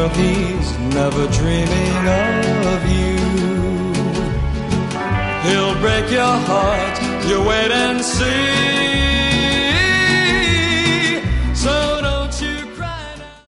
girl, he's never dreaming of you. He'll break your heart, you wait and see.